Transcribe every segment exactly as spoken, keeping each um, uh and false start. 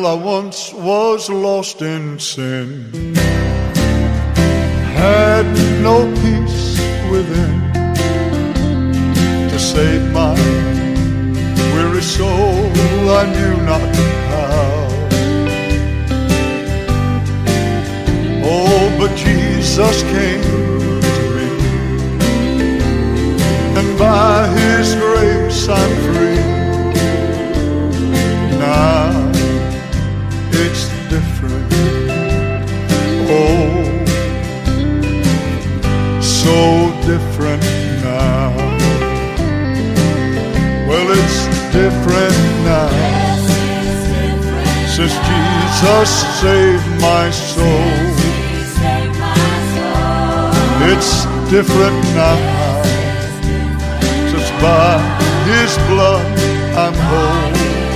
I once was lost in sin, had no peace within to save my weary soul, I knew not how. Oh, but Jesus came to me, and by His grace I'm free. Now it's different, oh, so different now. Well, it's different now, since Jesus saved my soul. It's different now, since by His blood I'm whole.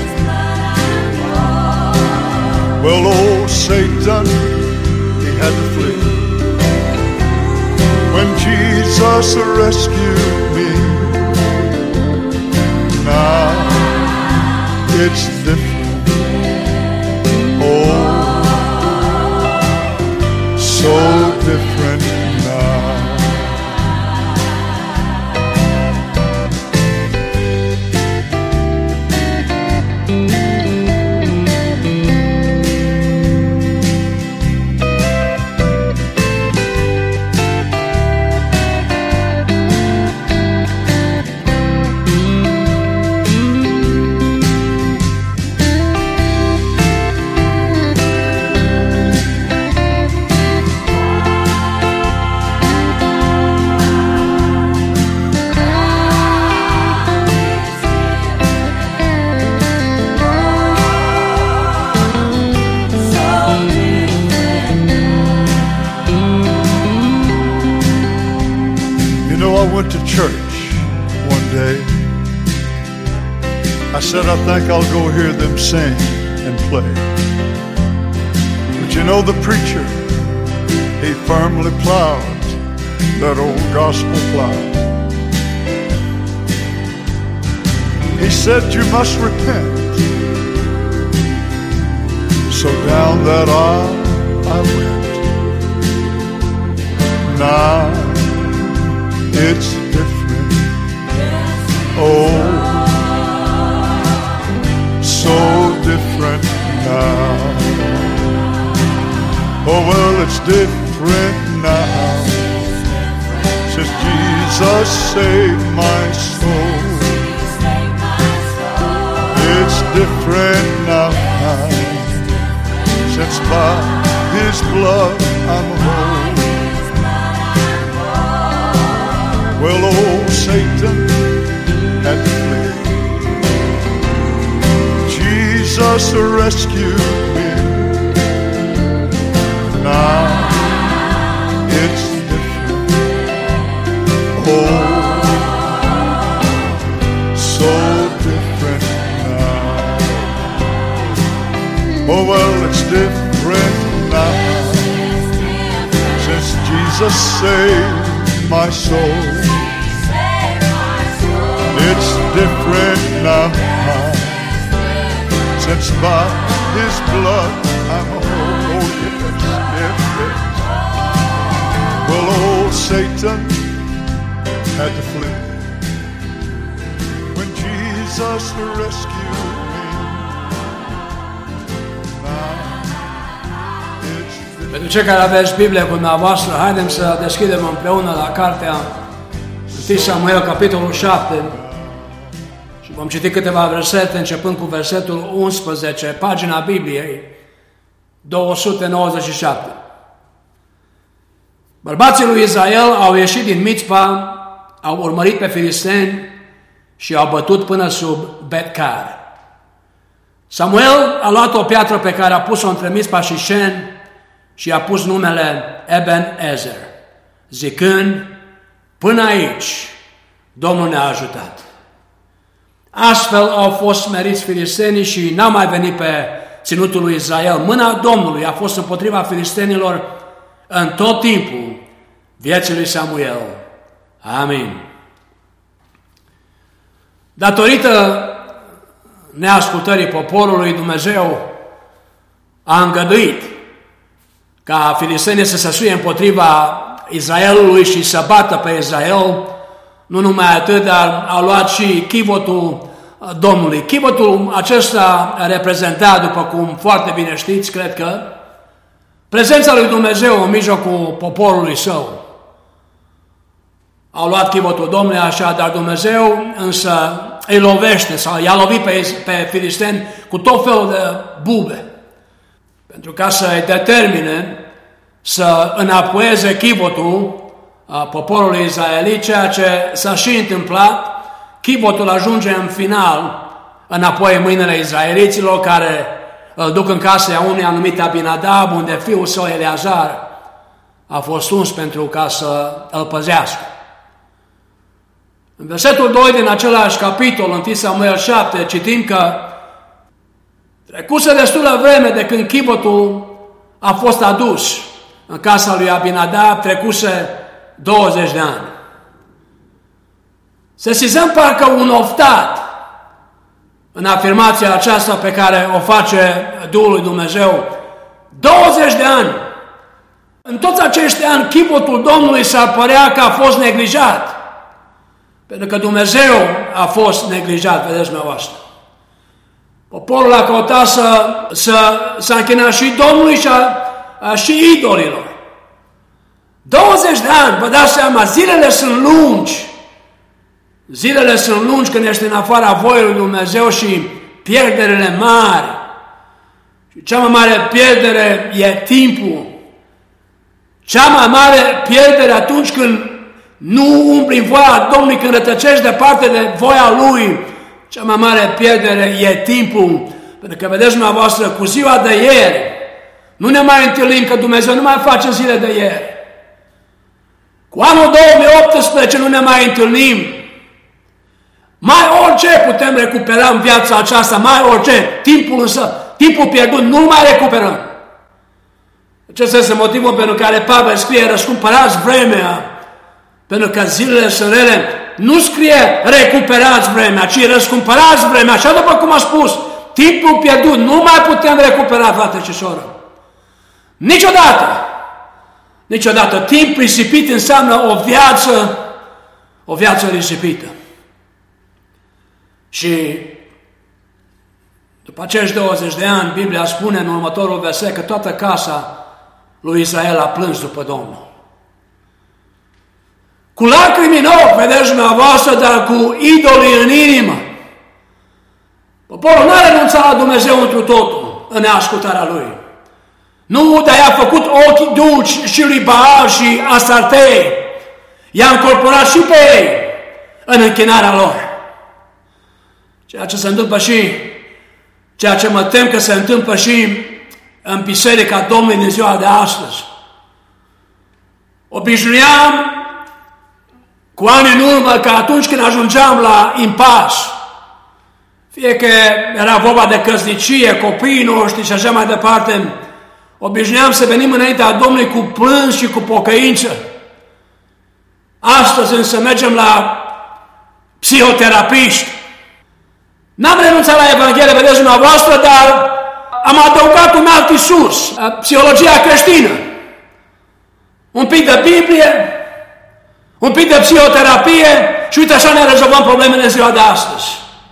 Well, old Satan, he had to flee when Jesus rescued me. Now it's different, oh, so different now. I went to church one day. I said, I think I'll go hear them sing and play. But you know, the preacher, he firmly plowed that old gospel plow. He said, you must repent. So down that aisle I went. Now it's different, oh, so different now. Oh, well, it's different now, since Jesus saved my soul. It's different now, since by His blood I'm whole. Well, old Satan had to flee. Jesus rescued me. Now it's different, oh, so different now. Oh, well, it's different now, since Jesus saved my soul. It's different now, since by His blood I'm whole. Oh, yes, yes, yes. Well, old Satan had to flee when Jesus rescued me. Now it's different. Pentru cei care aveți Biblia cu dumneavoastră, haidem să deschidem împreună la cartea întâi Samuel, capitolul șapte, și vom citi câteva versete, începând cu versetul unsprezece, pagina Bibliei două sute nouăzeci și șapte. Bărbații lui Israel au ieșit din Mitzpa, au urmărit pe filisteni și au bătut până sub Bet-Car. Samuel a luat o piatră pe care a pus-o între Mitzpa și Shen și a pus numele Eben-Ezer, zicând, până aici Domnul ne-a ajutat. Astfel au fost smeriți filistenii și n-au mai venit pe ținutul lui Israel. Mâna Domnului a fost împotriva filistenilor în tot timpul vieții lui Samuel. Amin. Datorită neascultării poporului, Dumnezeu a îngăduit ca filistenii să se suie împotriva Israelului și să bată pe Israel. Nu numai atât, dar a luat și chivotul Domnului. Chivotul acesta reprezenta, după cum foarte bine știți, cred că, prezența lui Dumnezeu în mijlocul poporului său. Au luat chivotul Domnului așa, dar Dumnezeu însă îi lovește sau i-a lovit pe, pe filisteni cu tot felul de bube, pentru ca să îi determine să înapoieze chivotul poporului israelit, ceea ce s-a și întâmplat. Chivotul ajunge în final înapoi în mâinile izraeliților, care îl duc în casa unui anumit Abinadab, unde fiul său Eleazar a fost uns pentru ca să îl păzească. În versetul doi din același capitol, întâi Samuel șapte, citim că trecuse destulă vreme de când chivotul a fost adus în casa lui Abinadab, trecuse douăzeci de ani. Sesizăm parcă un oftat în afirmația aceasta pe care o face Duhul lui Dumnezeu. douăzeci de ani. În toți acești ani, chivotul Domnului s-ar părea că a fost neglijat. Pentru că Dumnezeu a fost neglijat, vedeți dumneavoastră. Poporul a căutat să, să, să închină și Domnului și, a, și idolilor. douăzeci de ani, vă dați seama, zilele sunt lungi. Zilele sunt lungi când ești în afara voii lui Dumnezeu și pierderile mari. Și cea mai mare pierdere e timpul. Cea mai mare pierdere atunci când nu umbli în voia Domnului, când rătăcești departe de voia Lui, cea mai mare pierdere e timpul. Pentru că, vedeți dumneavoastră, cu ziua de ieri, nu ne mai întâlnim, că Dumnezeu nu mai face zile de ieri. Cu anul două mii optsprezece nu ne mai întâlnim. Mai orice putem recupera în viața aceasta, mai orice. Timpul însă, timpul pierdut, nu mai recuperăm. Acesta este motivul pentru care Pavel scrie: răscumpărați vremea, pentru că zilele sunt rele. Nu scrie recuperați vremea, ci răscumpărați vremea. Așa după cum a spus, timpul pierdut nu mai putem recupera, frate și soră. Niciodată. Niciodată. Timp risipit înseamnă o viață, o viață risipită. Și după acești douăzeci de ani, Biblia spune în următorul verset că toată casa lui Israel a plâns după Domnul. Cu lacrimi în ochi, vedeți dumneavoastră, dar cu idolii în inimă. Poporul n-a renunțat la Dumnezeu întru totul în neascultarea Lui. Nu, dar i-a făcut ochi dulci și lui Baal și Astartei. I-a încorporat și pe ei în închinarea lor. Ceea ce se întâmplă și, ceea ce mă tem că se întâmplă și în biserica Domnului din ziua de astăzi. Obișnuiam cu ani în urmă că atunci când ajungeam la impas, fie că era vorba de căsnicie, copiii noștri și așa mai departe, obișnuiam să venim înaintea Domnului cu plâns și cu pocăință. Astăzi însă mergem la psihoterapiști. N-am renunțat la Evanghelie, vedeți dumneavoastră, dar am adăugat un alt Iisus, psihologia creștină. Un pic de Biblie, un pic de psihoterapie și uite așa ne rezolvăm problemele în ziua de astăzi.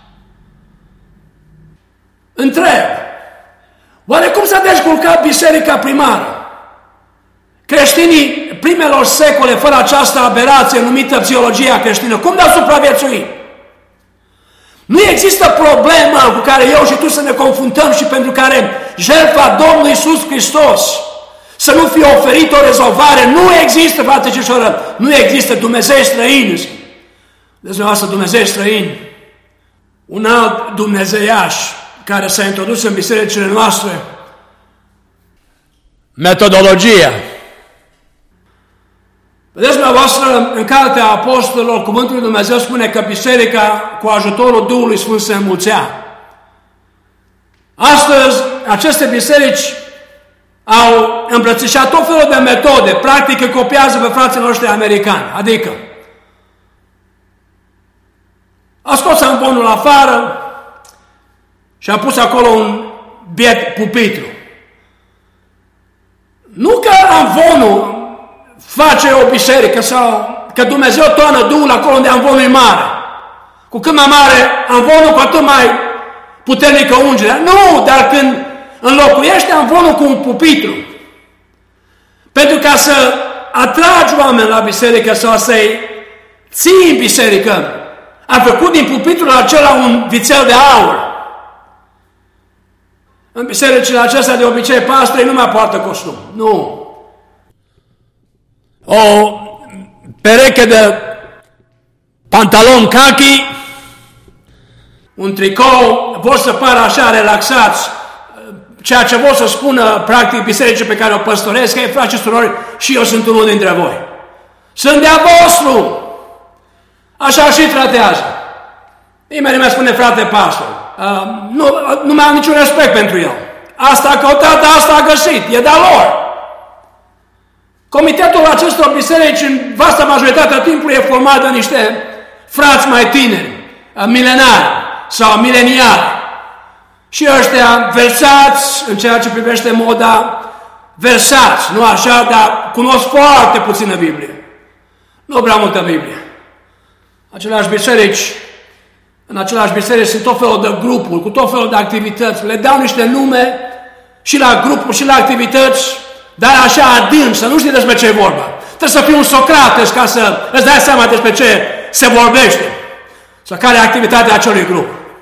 Întreb, oare cum s-a descurcat biserica primară? Creștinii primelor secole, fără această aberație numită psihologia creștină, cum de-au supraviețuit? Nu există problemă cu care eu și tu să ne confruntăm și pentru care jertfa Domnului Iisus Hristos să nu fie oferit o rezolvare. Nu există, frate și soră, nu există Dumnezei străini. Deci dumneavoastră Dumnezei străini, un alt dumnezeiaș care s-a introdus în bisericile noastre, metodologia. Vedeți dumneavoastră, în Cartea Apostolilor, Cuvântul lui Dumnezeu spune că biserica, cu ajutorul Duhului Sfânt, se înmulțea. Astăzi, aceste biserici au îmbrățișat tot felul de metode, practic copiază pe frații noștri americani, adică a scos amvonul afară și a pus acolo un biet pupitru. Nu că amvonul face o biserică sau că Dumnezeu toarnă Duhul acolo unde amvonul e mare. Cu cât mai mare amvonul, cu atât mai puternică ungerea. Nu, dar când înlocuiește amvonul cu un pupitru, pentru ca să atragi oameni la biserică sau să-i ții în biserică, a făcut din pupitrul acela un vițel de aur. În bisericile acestea de obicei pastorii nu mai poartă costum. Nu. O pereche de pantaloni khaki, un tricou, vor să pară așa relaxați, ceea ce vor să spună practic bisericii pe care o păstoresc, că frați și surori, și eu sunt unul dintre voi. Sunt de-a vostru. Așa și tratează. Nimeni mi-a spune, frate pastor, uh, nu, nu mai am niciun respect pentru el. Asta a căutat, asta a găsit, e de-a lor. Comitetul acestor biserici, în vasta majoritatea timpului, e format de niște frați mai tineri, milenari sau mileniari. Și ăștia versați în ceea ce privește moda, versați, nu așa, dar cunosc foarte puțină Biblie. Nu prea multă Biblie. Aceleași biserici, în aceleași biserici sunt tot felul de grupuri, cu tot felul de activități. Le dau niște nume și la grupuri și la activități, dar așa adânc, să nu știi despre ce e vorba. Trebuie să fii un Socrates ca să îți dai seama despre ce se vorbește. Sau care e activitatea acelui grup.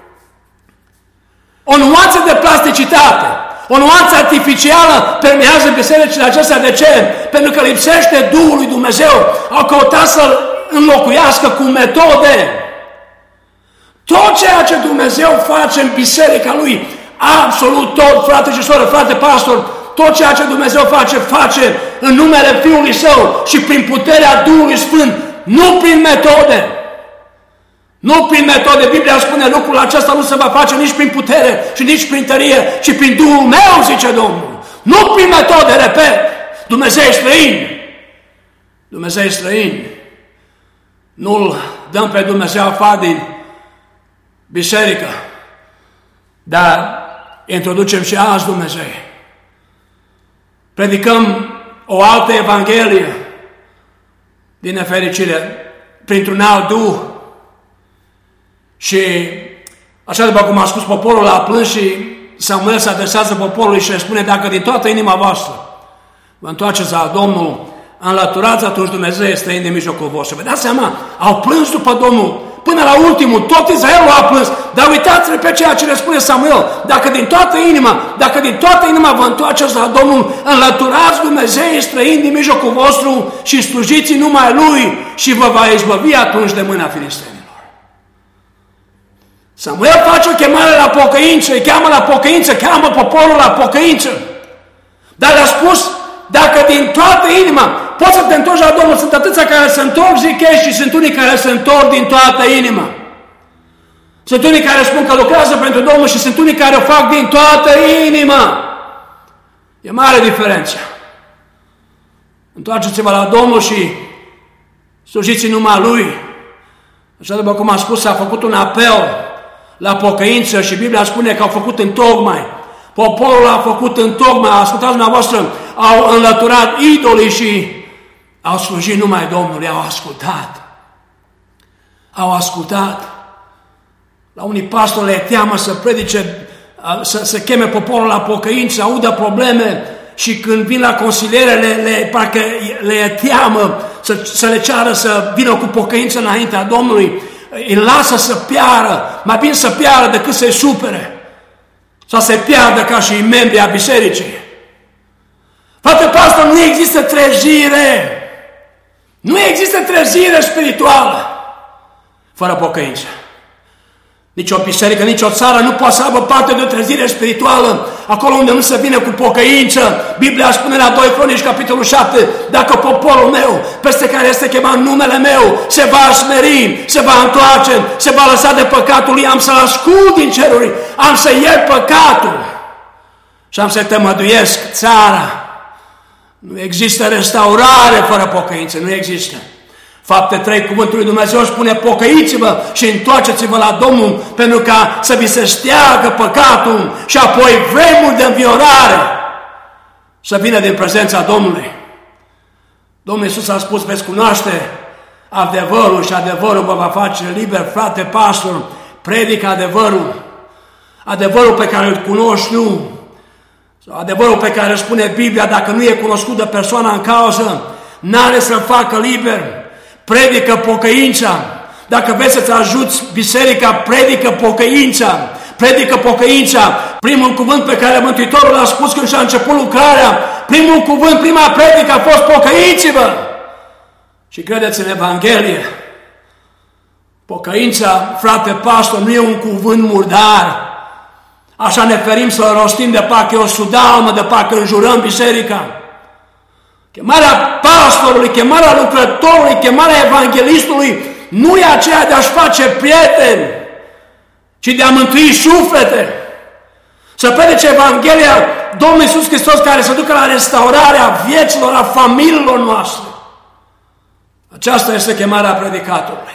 O nuanță de plasticitate, o nuanță artificială permează bisericile acestea. De ce? Pentru că lipsește Duhul lui Dumnezeu. Au căutat să-L înlocuiască cu metode. Tot ceea ce Dumnezeu face în biserica Lui, absolut tot, frate și soră, frate pastor, tot ceea ce Dumnezeu face, face în numele Fiului Său și prin puterea Duhului Sfânt, nu prin metode. Nu prin metode. Biblia spune lucrul acesta nu se va face nici prin putere și nici prin tărie, ci prin Duhul meu, zice Domnul. Nu prin metode, repet. Dumnezeu e străin. Dumnezeu e străin. Nu-L dăm pe Dumnezeu afară din biserică, dar introducem și alți Dumnezei. Predicăm o altă Evanghelie, din nefericire, printr-un alt Duh. Și așa după cum a spus poporul, a plâns și Samuel se adresează poporului și le spune: dacă din toată inima voastră vă întoarceți la Domnul, înlăturați, atunci Dumnezeu este străin din mijlocul vostru. Vă dați seama, au plâns după Domnul până la ultimul, tot Israelul a plâns, dar uitați-vă pe ceea ce le spune Samuel: dacă din toată inima, dacă din toată inima vă întoarceți la Domnul, înlăturați, Dumnezeu este străin din mijlocul vostru și slujiți numai Lui și vă va izbăvi atunci de mâna filistenilor. Samuel face o chemare la pocăință, îi cheamă la pocăință, cheamă poporul la pocăință. Dar le-a spus: dacă din toată inima poți să te întorci la Domnul. Sunt atâția care se întorc, zic ei, și sunt unii care se întorc din toată inima. Sunt unii care spun că lucrează pentru Domnul și sunt unii care o fac din toată inima. E mare diferență. Întoarceți-vă la Domnul și slujiți numai Lui. Așa după cum am spus, s-a făcut un apel la pocăință și Biblia spune că au făcut întocmai. Poporul a făcut întocmai, ascultați dumneavoastră, au înlăturat idolii și au slujit numai Domnului, au ascultat. Au ascultat. La unii pastori le teamă să predice, să, să cheme poporul la pocăință, să audă probleme și când vin la consiliere, le, le, parcă le teamă să, să le ceară să vină cu pocăință înaintea Domnului. Îi lasă să piară, mai bine să piară decât să-i supere. Sau să piardă ca și membrii a bisericii. Frate pastor, nu există trezire. Nu există trezire spirituală fără pocăință. Nici o biserică, nici o țară nu poate să aibă parte de o trezire spirituală acolo unde nu se vine cu pocăință. Biblia spune la doi Cronici, capitolul șapte, dacă poporul meu, peste care este chemat numele meu, se va smeri, se va întoarce, se va lăsa de păcatul lui, am să-l ascult din ceruri, am să iert păcatul și am să tămăduiesc țara. Nu există restaurare fără pocăință, nu există. Fapte trei, cuvântul lui Dumnezeu spune: pocăiți-vă și întoarceți-vă la Domnul, pentru ca să vi se steagă păcatul și apoi vremuri de înviorare să vină din prezența Domnului. Domnul Iisus a spus, veți cunoaște adevărul și adevărul vă va face liber. Frate pastor, predică adevărul. Adevărul pe care îl cunoști tu, sau adevărul pe care îl spune Biblia, dacă nu e cunoscut de persoana în cauză, n-are să-l facă liber. Predică pocăința. Dacă vrei să-ți ajuți biserica, predică pocăința. Predică pocăința. Primul cuvânt pe care Mântuitorul l-a spus când și-a început lucrarea, primul cuvânt, prima predică a fost pocăiți-vă. Și credeți în Evanghelie, pocăința, frate pastor, nu e un cuvânt murdar. Așa ne ferim să-l rostim de parcă e o sudalmă, de parcă înjurăm biserica. Chemarea pastorului, chemarea lucrătorului, chemarea evanghelistului nu e aceea de a-și face prieteni, ci de a mântui suflete. Să predice Evanghelia Domnului Iisus Hristos care să ducă la restaurarea vieților, a familiilor noastre. Aceasta este chemarea predicatorului.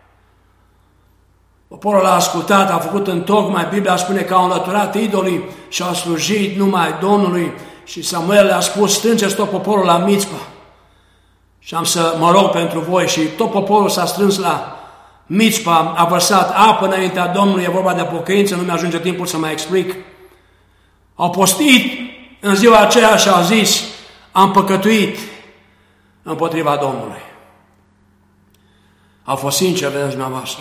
Poporul a ascultat, a făcut întocmai, Biblia spune că au înlăturat idolii și au slujit numai Domnului și Samuel le-a spus, strângeți tot poporul la Mițpa. Și am să mă rog pentru voi și tot poporul s-a strâns la Mițpa, a vărsat apă înaintea Domnului, e vorba de pocăință, nu mi-ajunge timpul să mai explic. Au postit în ziua aceea și au zis, am păcătuit împotriva Domnului. Au fost sinceri, vedeți dumneavoastră.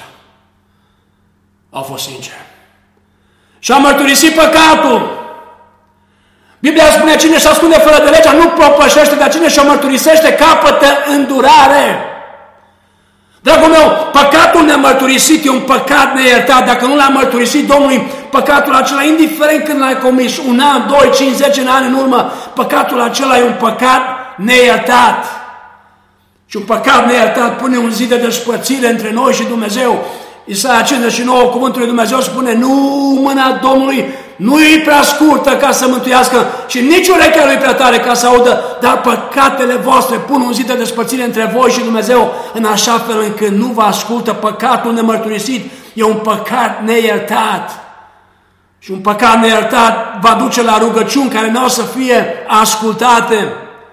Au fost sinceri. Și au mărturisit păcatul. Biblia spune, cine și ascunde fără de legea nu propășește, dar cine și-o mărturisește capătă îndurare. Dragul meu, păcatul nemărturisit e un păcat neiertat. Dacă nu l-a mărturisit Domnului, păcatul acela, indiferent când l-ai comis, un an, doi, cinci, zece ani în urmă, păcatul acela e un păcat neiertat. Și un păcat neiertat pune un zid de despărțire între noi și Dumnezeu. Isaia cincizeci și nouă, cuvântul lui Dumnezeu spune, nu mâna Domnului nu-i prea scurtă ca să mântuiască și nici urechea lui prea tare ca să audă, dar păcatele voastre pun un zid de despărțire între voi și Dumnezeu, în așa fel încât nu vă ascultă. Păcatul nemărturisit e un păcat neiertat. Și un păcat neiertat va duce la rugăciuni care nu o să fie ascultate.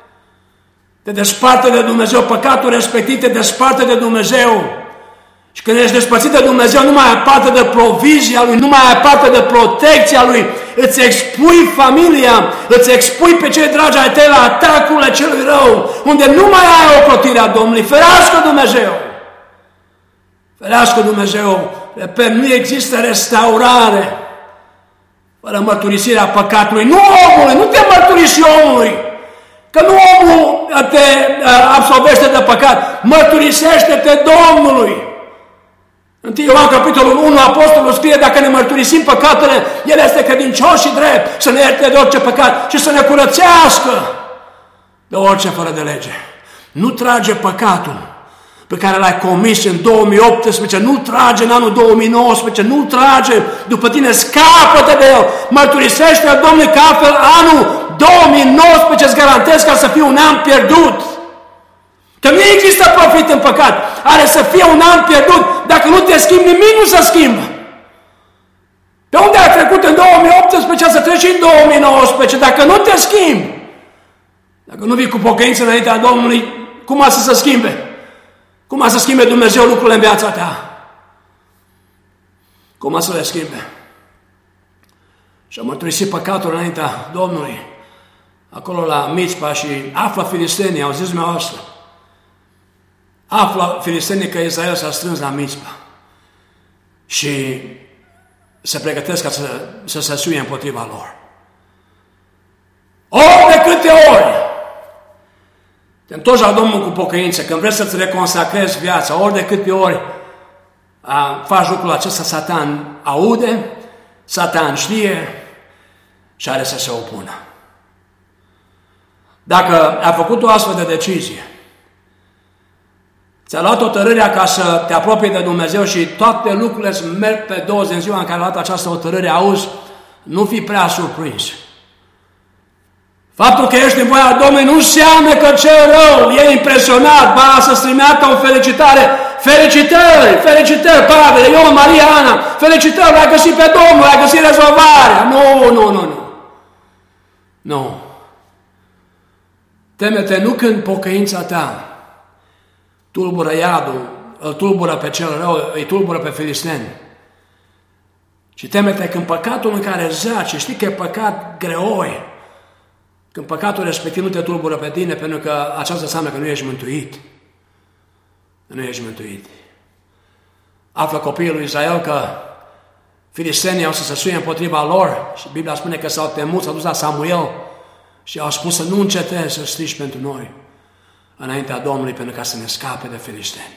Te desparte de Dumnezeu, păcatul respectiv te desparte de Dumnezeu. Și când ești despărțit de Dumnezeu, nu mai ai parte de provizia Lui, nu mai ai parte de protecția Lui, îți expui familia, îți expui pe cei dragi ai tăi la atacurile celui rău, unde nu mai ai ocrotirea Domnului. Ferească Dumnezeu! Ferească Dumnezeu! Repet, nu există restaurare fără mărturisirea păcatului. Nu omului, nu te mărturisi omului! Că nu omul te absolvește de păcat, mărturisește-te Domnului. întâi Ioan, capitolul unu, apostolul scrie, dacă ne mărturisim păcatele, El este credincios și drept să ne ierte de orice păcat și să ne curățească de orice fără de lege. Nu trage păcatul pe care l-ai comis în două mii optsprezece, nu trage în anul două mii nouăsprezece, nu trage după tine, scapă-te de el, mărturisește-l, Domnule, că altfel anul două mii nouăsprezece îți garantez ca să fie un an pierdut. Că nu există profit în păcat, are să fie un an pierdut, dacă nu te schimbi, nimic nu se schimbă. Pe unde ai trecut în două mii optsprezece, să treci în două mii nouăsprezece, dacă nu te schimbi, dacă nu vii cu pocăință înaintea Domnului, cum a să se schimbe? Cum a să schimbe Dumnezeu lucrurile în viața ta? Cum a să le schimbe? Și a mărturisit păcatul înaintea Domnului, acolo la Mițpa, și află filistenii, au zis dumneavoastră, află filistenii că Israel s-a strâns la Mițpa și se pregătesc ca să, să se suie împotriva lor. Ori de câte ori te întorci la Domnul cu pocăință, când vrei să-ți reconsacrezi viața, ori de câte ori a, faci lucrul acesta, Satan aude, Satan știe și are să se opună. Dacă ai făcut o astfel de decizie, ți-a luat hotărârea ca să te apropii de Dumnezeu și toate lucrurile îți merg pe două în ziua în care ai luat această hotărâre, auzi, nu fi prea surprins. Faptul că ești în voia Domnului nu înseamnă că cel rău e impresionat, ba să-ți trimeată o felicitare. Felicitări, felicitări, Pavel, Ion, Maria, Ana, felicitări, l-ai găsit pe Domnul, l-ai găsit rezolvarea. Nu, nu, nu, nu. Nu. Teme-te nu când pocăința ta tulbură iadul, îl tulbură pe cel rău, îi tulbură pe filisteni, ci teme-te când păcatul în care zace, știi că e păcat greoi, când păcatul respectiv nu te tulbură pe tine, pentru că aceasta înseamnă că nu ești mântuit. Nu ești mântuit. Află copiii lui Israel că filistenii au să se suie împotriva lor și Biblia spune că s-au temut, s-au dus la Samuel și au spus să nu încetezi să strigi pentru noi înaintea Domnului pentru ca să ne scape de filisteni.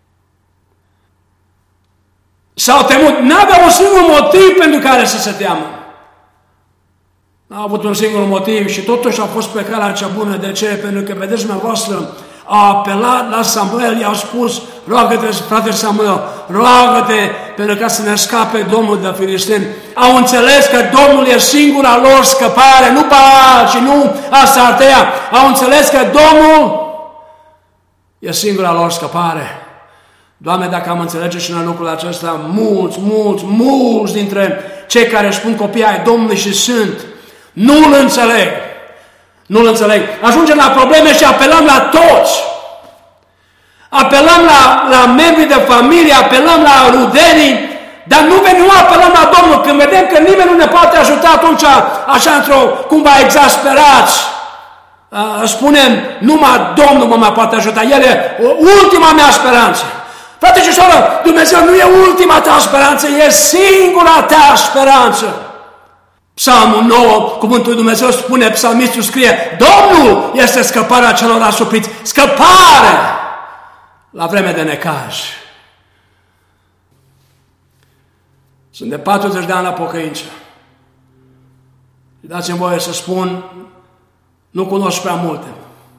S-au temut, n-aveau un singur motiv pentru care să se teamă. N-au avut un singur motiv și totuși au fost pe calea cea bună. De ce? Pentru că, vedeți dumneavoastră, au apelat la Samuel, i-au spus, roagă-te, frate Samuel, roagă-te pentru ca să ne scape Domnul de filisteni. Au înțeles că Domnul e singura lor scăpare, nu Baal și nu Astartea. Au înțeles că Domnul e singura lor scăpare. Doamne, dacă am înțelege și noi lucrul acesta, mulți, mulți, mulți dintre cei care își spun copii ai Domnului și sunt, nu-L înțeleg. Nu-L înțeleg. Ajungem la probleme și apelăm la toți. Apelăm la, la membrii de familie, apelăm la rudenii, dar nu venim, nu apelăm la Domnul. Când vedem că nimeni nu ne poate ajuta, atunci, așa într-o cumva exasperați, spunem, numai Domnul mă mai poate ajuta. El e ultima mea speranță. Frate și soră, Dumnezeu nu e ultima ta speranță, e singura ta speranță. Psalmul nouă, cuvântul lui Dumnezeu spune, psalmistul scrie, Domnul este scăparea celor asupriți, scăpare la vreme de necaz. Sunt de patruzeci de ani la pocăință. Și dați-mi voie să spun, nu cunosc prea multe.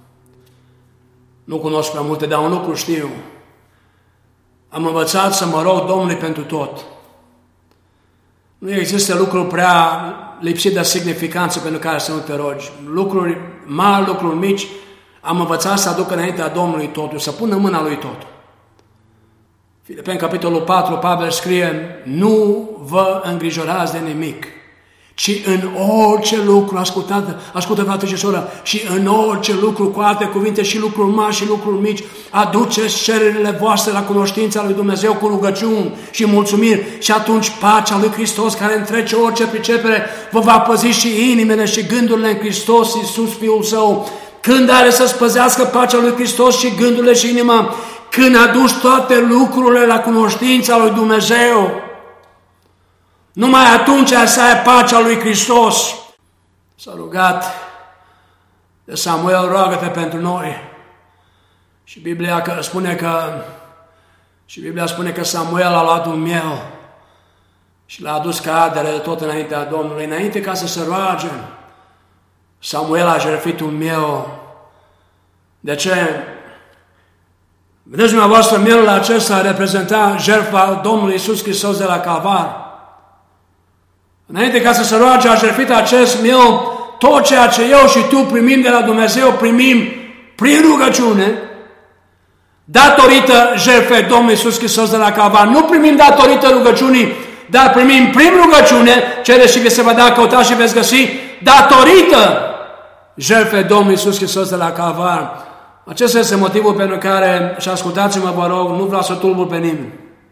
Nu cunosc prea multe, dar un lucru știu. Am învățat să mă rog Domnului pentru tot. Nu există lucruri prea lipsite de significanță pentru care să nu te rogi. Lucruri mari, lucruri mici, am învățat să aduc înaintea Domnului totul, să pună mâna lui totul. Filipeni, capitolul patru, Pavel scrie, nu vă îngrijorați de nimic, ci în orice lucru, ascultați, ascultă frate și soră, și în orice lucru, cu alte cuvinte, și lucruri mari și lucruri mici, aduceți cererile voastre la cunoștința lui Dumnezeu cu rugăciuni și mulțumiri și atunci pacea lui Hristos, care întrece orice pricepere, vă va păzi și inimile și gândurile în Hristos Iisus, Fiul Său. Când are să spăzească pacea lui Hristos și gândurile și inima, când aduci toate lucrurile la cunoștința lui Dumnezeu, numai atunci să ai pacea lui Hristos. S-a rugat de Samuel, roagă-te pentru noi. Și Biblia spune că și Biblia spune că Samuel a luat un miel și l-a adus ca ardere de tot înaintea Domnului. Înainte ca să se roage, Samuel a jertfit un miel. De ce? Vedeți dumneavoastră, mielul acesta reprezenta jertfa Domnului Iisus Hristos de la Calvar. Înainte ca să se roage, a jertfit acest miel, tot ceea ce eu și tu primim de la Dumnezeu, primim prin rugăciune, datorită jertfei Domnului Iisus Hristos de la Calvar. Nu primim datorită rugăciunii, dar primim prin rugăciune, cereți și vi se va da, căutați și veți găsi, datorită jertfei Domnului Iisus Hristos de la Calvar. Acesta este motivul pentru care, și ascultați-mă, vă rog, nu vreau să tulbur pe nimeni.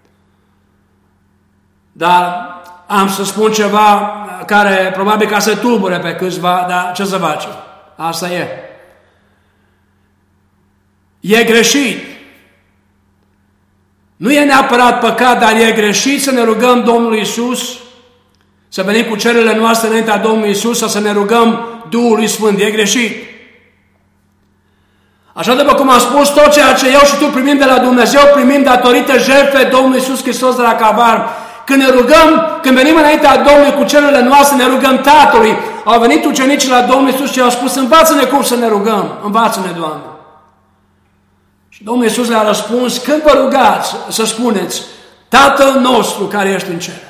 Dar am să spun ceva care probabil ca să tulbure pe câțiva, dar ce să face? Asta e. E greșit. Nu e neapărat păcat, dar e greșit să ne rugăm Domnului Iisus, să venim cu cererile noastre înaintea Domnului Iisus, sau să ne rugăm Duhului Sfânt. E greșit. Așa după cum am spus, tot ceea ce eu și tu primim de la Dumnezeu, primim datorită jertfei Domnului Iisus Hristos de la Calvar. Când ne rugăm, când venim înaintea Domnului cu cererile noastre, ne rugăm Tatălui. Au venit ucenicii la Domnul Iisus și au spus, învață-ne cum să ne rugăm, învață-ne, Doamne. Și Domnul Iisus le-a răspuns, când vă rugați, să spuneți, Tatăl nostru care ești în cer.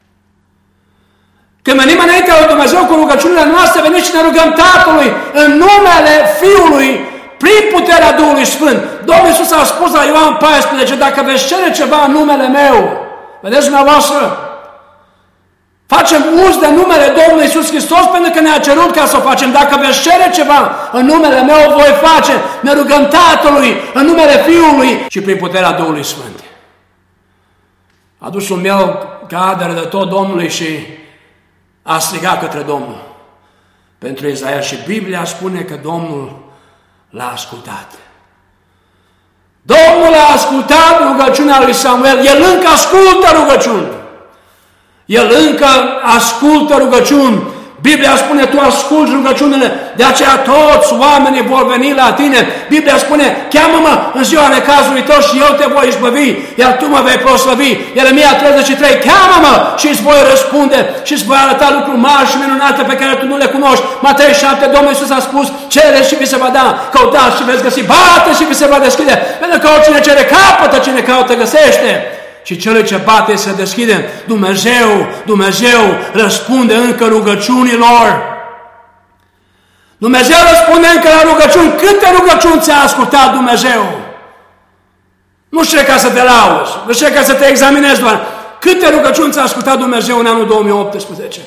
Când venim înaintea lui Dumnezeu cu rugăciunile noastre, venim și ne rugăm Tatălui în numele Fiului, prin puterea Duhului Sfânt. Domnul Iisus a spus la Ioan paisprezece, dacă veți cere ceva în numele meu, vedeți dumneavoastră, Facem uz de numele Domnului Iisus Hristos pentru că ne-a cerut ca să o facem. Dacă veți cere ceva în numele meu, o voi face. Ne rugăm Tatălui, în numele Fiului și prin puterea Duhului Sfânt. Adusul meu ca adere de tot Domnului și a strigat către Domnul pentru Israel și Biblia spune că Domnul l-a ascultat. Domnul a ascultat rugăciunea lui Samuel. El încă ascultă rugăciuni. El încă ascultă rugăciuni. Biblia spune, tu asculți rugăciunile, de aceea toți oamenii vor veni la tine. Biblia spune, cheamă-mă în ziua necazului tău și eu te voi izbăvi, iar tu mă vei proslăvi. Ieremia treizeci și trei, cheamă-mă și îți voi răspunde și îți voi arăta lucruri mari și minunate pe care tu nu le cunoști. Matei șapte, Domnul Iisus a spus, cereți și vi se va da, căutați și veți găsi, bate și vi se va deschide, pentru că oricine cere capătă, cine caută găsește. Și celui ce bate se deschide. Dumnezeu, Dumnezeu răspunde încă rugăciunilor. Dumnezeu răspunde încă la rugăciuni. Câte rugăciuni ți-a ascultat Dumnezeu? Nu știu ca să te lauzi, nu știu ca să te examinezi doar. Câte rugăciuni ți-a ascultat Dumnezeu în anul două mii optsprezece?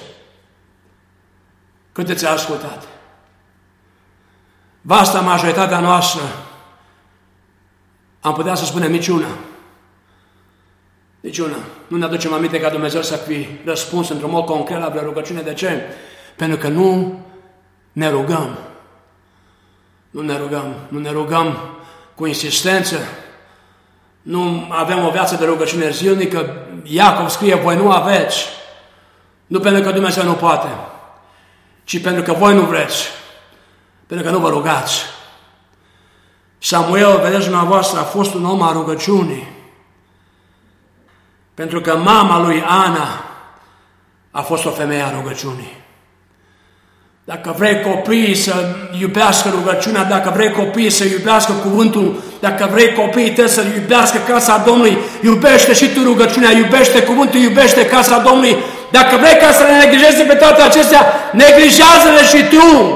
Câte ți-a ascultat? Vasta majoritatea noastră, am putea să spunem niciuna. Niciuna. Nu ne aducem aminte ca Dumnezeu să fi răspuns într-un mod concret la vreo rugăciune. De ce? Pentru că nu ne rugăm. Nu ne rugăm. Nu ne rugăm cu insistență. Nu avem o viață de rugăciune zilnică. Iacov scrie, voi nu aveți. Nu pentru că Dumnezeu nu poate, ci pentru că voi nu vreți. Pentru că nu vă rugați. Samuel, vedeți dumneavoastră, a fost un om al rugăciunii. Pentru că mama lui Ana a fost o femeie a rugăciunii. Dacă vrei copiii să iubească rugăciunea, dacă vrei copiii să iubească cuvântul, dacă vrei copiii tăi să iubească casa Domnului, iubește și tu rugăciunea, iubește cuvântul, iubește casa Domnului. Dacă vrei ca să le neglijezi pe toate acestea, neglijează-le și tu.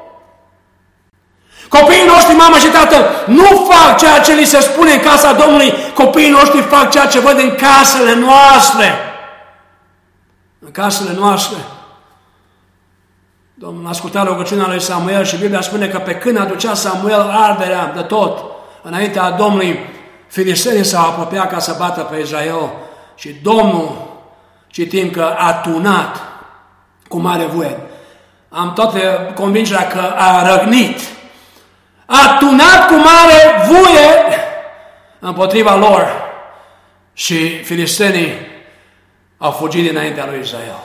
Copiii noștri, mamă și tată, nu fac ceea ce li se spune în casa Domnului, copiii noștri fac ceea ce văd în casele noastre. În casele noastre. Domnul a ascultat rugăciunea lui Samuel și Biblia spune că pe când aducea Samuel arderea de tot, înaintea Domnului, filistenii s-au apropiat ca să bată pe Israel și Domnul, citim că a tunat cu mare voie. Am toată convingerea că a răgnit. A tunat cu mare voie împotriva lor și filistenii au fugit dinaintea lui Israel.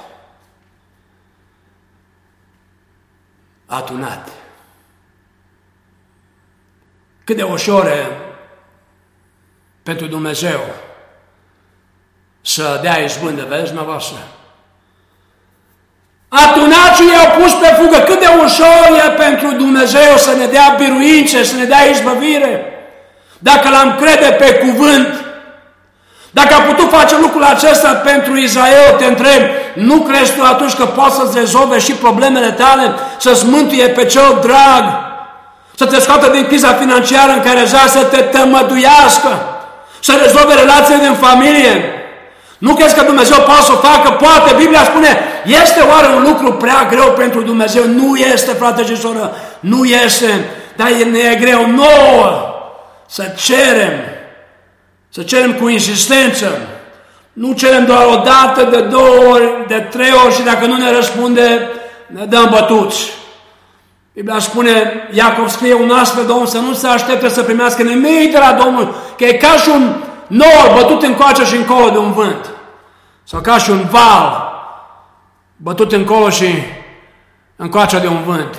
A tunat. Cât de ușor e pentru Dumnezeu să dea izbândă, vedeți dumneavoastră? A tunat și i-au pus pe fugă. Cât de ușor e pentru Dumnezeu să ne dea biruințe, să ne dea izbăvire. Dacă l-am crede pe cuvânt, dacă a putut face lucrul acesta pentru Israel, te întreb, nu crezi tu atunci că poți să-ți rezolve și problemele tale, să-ți mântuie pe cel drag, să te scoată din criza financiară în care zași, să te tămăduiască, să rezolve relațiile din familie? Nu crezi că Dumnezeu poate să o facă? Poate. Biblia spune, este oare un lucru prea greu pentru Dumnezeu? Nu este, frate și soră, nu este, dar ne e greu nouă să cerem, să cerem cu insistență. Nu cerem doar o dată, de două ori, de trei ori și dacă nu ne răspunde, ne dăm bătuți. Biblia spune, Iacov scrie, un astfel de om să nu se aștepte să primească nimic de la Domnul, că e ca și un nor bătut încoace și încolo de un vânt. Sau ca și un val bătut încolo și încoace de un vânt.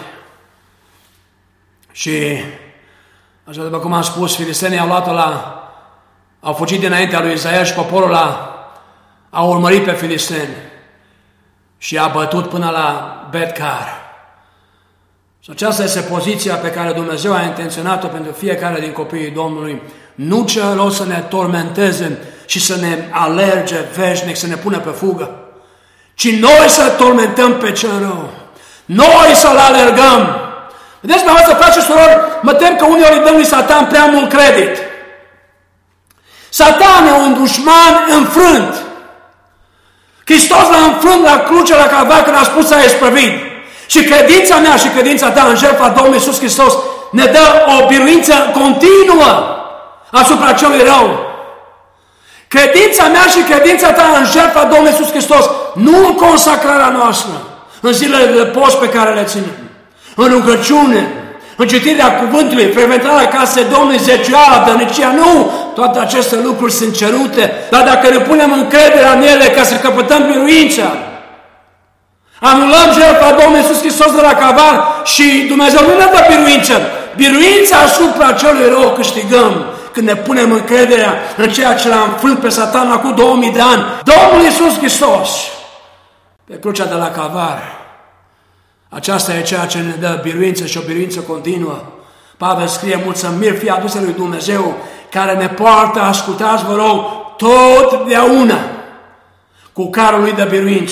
Și, așa după cum am spus, filistenii au luat-o la, au fugit dinaintea lui Israel și poporul a, a urmărit pe filisteni și a bătut până la Bet-car. Și aceasta este poziția pe care Dumnezeu a intenționat-o pentru fiecare din copiii Domnului. Nu cel rău să ne tormenteze și să ne alerge veșnic, să ne pună pe fugă, ci noi să tormentăm pe cel rău. Noi să-l alergăm. Vedeți, mă să faceți surori, mă tem că uneori îi dăm lui Satan prea mult credit. Satan e un dușman înfrânt, Hristos l-a înfrânt la cruce la Calvar când a spus s-a isprăvit. Și credința mea și credința ta în jertfa Domnului Iisus Hristos ne dă o biruință continuă asupra celui rău. Credința mea și credința ta în jertfa Domnului Iisus Hristos, nu în consacrarea noastră, în zilele de post pe care le ținem, în rugăciune, în citirea cuvântului, frecventarea casei Domnului, zecioara, dărnicia, nu! Toate aceste lucruri sunt cerute, dar dacă ne punem încrederea în ele ca să căpătăm biruința, anulăm jertfa Domnului Iisus Hristos de la Calvar și Dumnezeu nu ne dă biruință. Biruința asupra celui rău câștigăm când ne punem încrederea în ceea ce l-a înfrânt pe Satan acum două mii de ani. Domnul Iisus Hristos pe crucea de la Calvar. Aceasta e ceea ce ne dă biruință și o biruință continuă. Pavel scrie: mulțumiri fie aduse lui Dumnezeu, care ne poartă, ascultați vă rog, totdeauna cu carul lui de biruință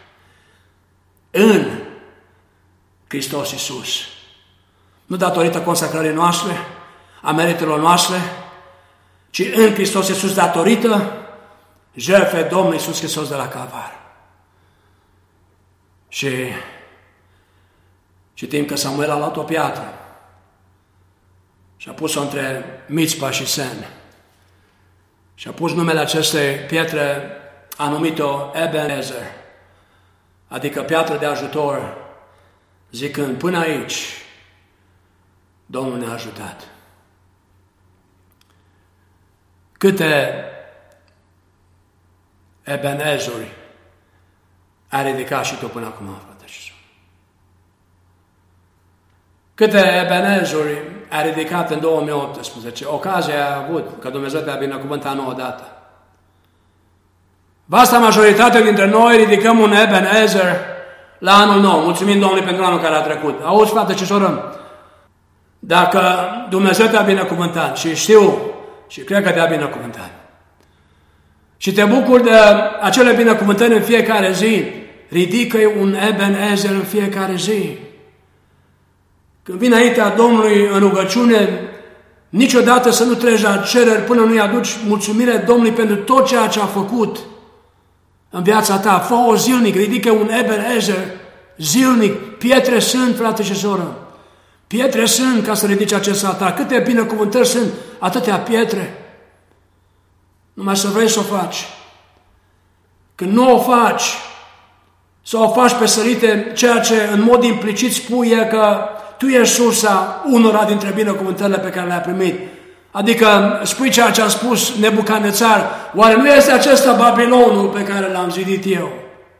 în Hristos Iisus. Nu datorită consacrării noastre, a meritelor noastre, ci în Hristos Iisus datorită jertfei Domnului Iisus Hristos de la Calvar. Și citim că Samuel a luat o piatră și a pus-o între Mitzpa și Sen. Și a pus numele acestei pietre, a numit-o Ebenezer, adică piatră de ajutor, zicând: până aici Domnul ne-a ajutat. Câte Ebenezeri ai ridicat și tu până acum, frate și soră? Câte Ebenezeri ai ridicat în două mii optsprezece? Ocazia ai avut, că Dumnezeu te-a binecuvântat nouă dată. Vasta majoritatea dintre noi ridicăm un Ebenezer la anul nou. Mulțumim Domnului pentru anul care a trecut. Auzi, frate și soră, dacă Dumnezeu te-a binecuvântat, și știu și cred că te-a binecuvântat, și te bucuri de acele binecuvântări în fiecare zi, ridică un Ebenezer în fiecare zi. Când vine înaintea Domnului în rugăciune, niciodată să nu treci la cereri până nu-i aduci mulțumire Domnului pentru tot ceea ce a făcut în viața ta. Fă-o zilnic, ridică un Ebenezer zilnic. Pietre sunt, frate și soră. Pietre sunt ca să ridici acest altar. Câte binecuvântări sunt, atâtea pietre. Numai să vrei să o faci. Când nu o faci, să o faci pe sărite, ceea ce în mod implicit spui e că tu ești sursa unora dintre binecuvântările pe care le-ai primit. Adică spui ceea ce a spus Nebucanețar: oare nu este acesta Babilonul pe care l-am zidit eu?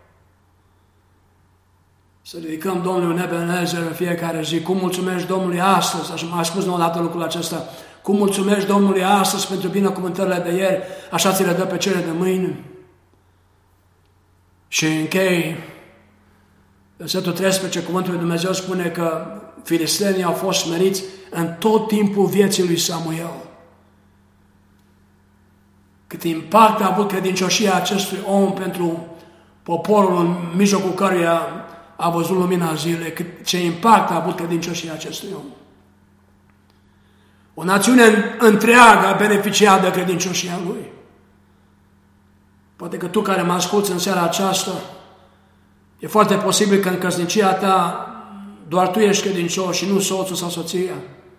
Să ridicăm Domnului un Ebenezer în fiecare zi. Cum mulțumești Domnului astăzi? Așa m-a spus nouă dată lucrul acesta. Cum mulțumești Domnului astăzi pentru binecuvântările de ieri, așa ți le dă pe cele de mâine. Și închei. Versetul treisprezece, cuvântul lui Dumnezeu spune că filistenii au fost smeriți în tot timpul vieții lui Samuel. Cât impact a avut credincioșia acestui om pentru poporul în mijlocul căruia a văzut lumina zilei, cât ce impact a avut credincioșia acestui om. O națiune întreagă a beneficiat de credincioșia lui. Poate că tu care mă asculți în seara aceasta, e foarte posibil că în căsnicia ta doar tu ești credincios și nu soțul sau soția.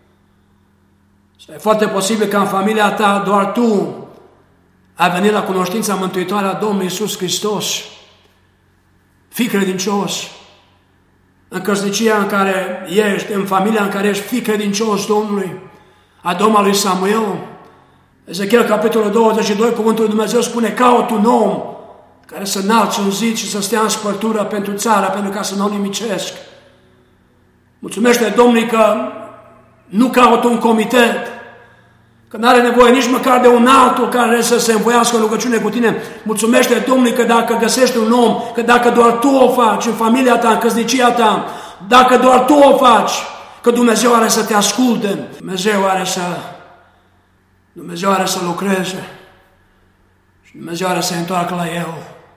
E foarte posibil că în familia ta doar tu ai venit la cunoștința mântuitoare a Domnului Iisus Hristos. Fii credincios. În căsnicia în care ești, în familia în care ești, fii credincios Domnului. A Domnului lui Samuel. Ezechiel, capitolul douăzeci și doi, cuvântul lui Dumnezeu spune: caut un om care să înalți un zid și să stea în spărtură pentru țara, pentru ca să nu o nimicesc. Mulțumește Domnului că nu caut un comitet, că nu are nevoie nici măcar de un altul care să se învoiască în rugăciune cu tine. Mulțumește Domnului că dacă găsești un om, că dacă doar tu o faci în familia ta, în căsnicia ta, dacă doar tu o faci, că Dumnezeu are să te asculte, Dumnezeu are să, Dumnezeu are să lucreze și Dumnezeu are să se întoarcă la El.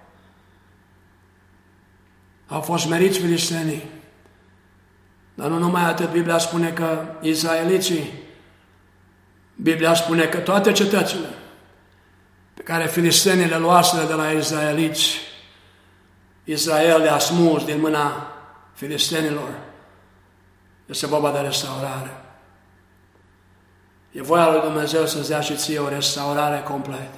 Au fost meriți filistenii, dar nu numai atât. Biblia spune că izraeliții, Biblia spune că toate cetățile pe care filistenii le luaseră de la izraeliți Israel le-a smuls din mâna filistenilor. Este vorba de restaurare. E voia lui Dumnezeu să-ți dea și ție o restaurare completă.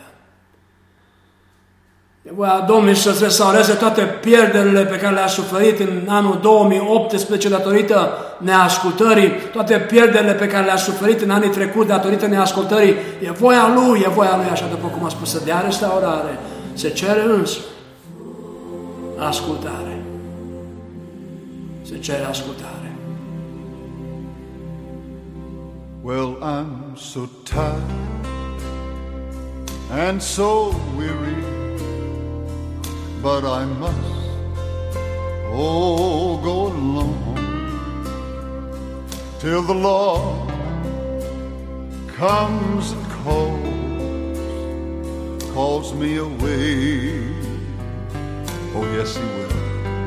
E voia Domnului să-ți restaureze toate pierderile pe care le-ai suferit în anul două mii optsprezece datorită neascultării, toate pierderile pe care le-ai suferit în anii trecuți datorită neascultării. E voia Lui, e voia Lui, așa după cum a spus, să dea restaurare. Se cere însă ascultare. Se cere ascultare. Well, I'm so tired and so weary, but I must, oh, go along till the Lord comes and calls, calls me away. Oh, yes, He will.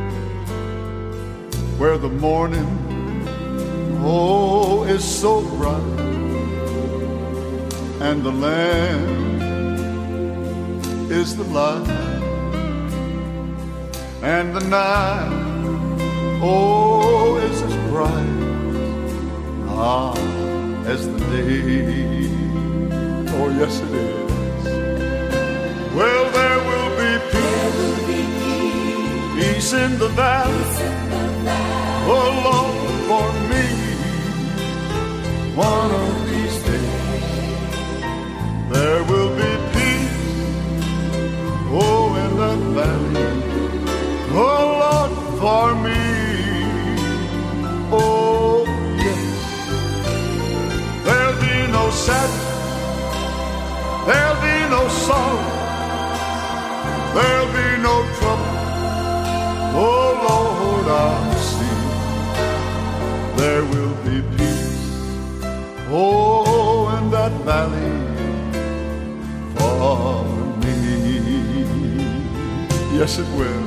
Where the morning, oh, is so bright, and the land is the light, and the night, oh, is as bright, ah, as the day. Oh, yes, it is. Well, there will be peace, peace in the valley, oh, Lord, for me. One of these days there will be peace, oh, in that valley, oh, Lord, for me. Oh, yes. There'll be no sadness, there'll be no sorrow, there'll be no trouble. Oh, Lord, I'll see. There will be peace, oh, in that valley for me. Yes, it will.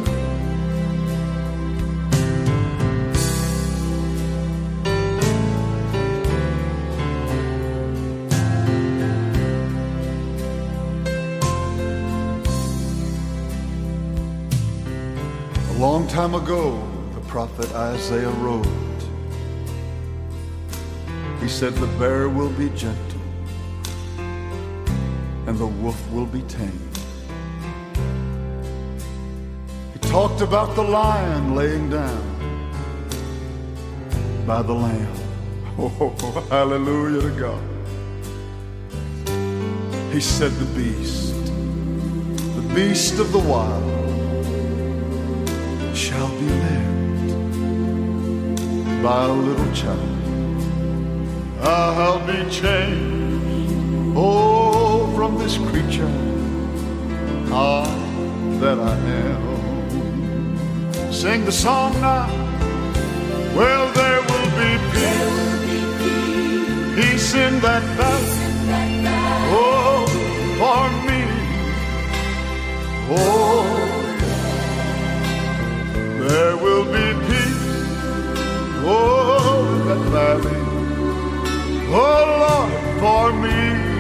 A long time ago, the prophet Isaiah wrote, he said, the bear will be gentle and the wolf will be tame. He talked about the lion laying down by the lamb. Oh, hallelujah to God. He said the beast, the beast of the wild shall be led by a little child. I'll be changed, oh, from this creature, ah, that I am. Sing the song now. Well, there will be peace, peace in that valley, oh, for me. Oh, there will be peace, oh, in that valley, oh, Lord, for me.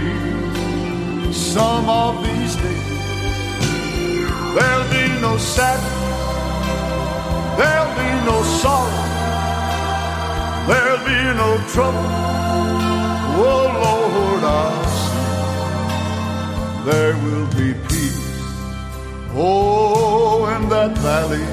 Some of these days there'll be no sadness, there'll be no sorrow, there'll be no trouble. Oh, Lord, I'll see. There will be peace, oh, in that valley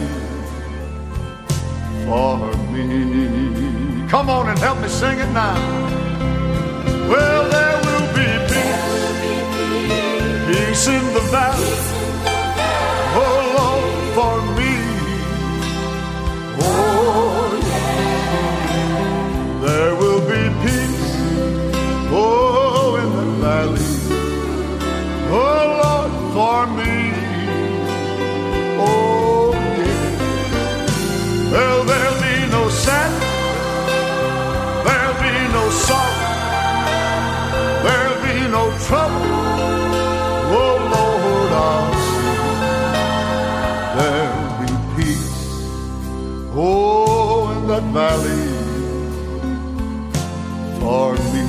for me. Come on and help me sing it now. Well, there will be peace, peace in the valley, oh, Lord, for me. Oh, there will be peace, oh, in the valley, oh, Lord, for me. Oh, yeah. Well, there'll be no sadness, there'll be no sorrow, there'll be no trouble. Oh, Lord, I'll see. There'll be peace, oh, in that valley for me.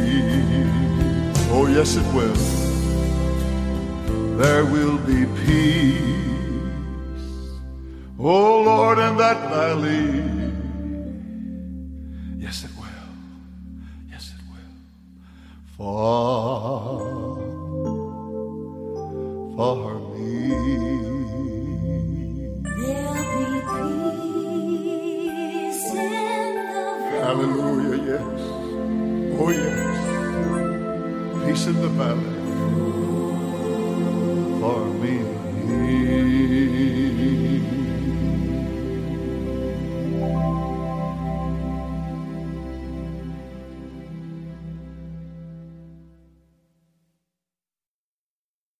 Oh, yes, it will. There will be peace, Oh Lord, in that valley. Yes, it will. Yes, it will. For, for me. There'll be peace in the valley. Hallelujah, yes. Oh, yes. Peace in the valley.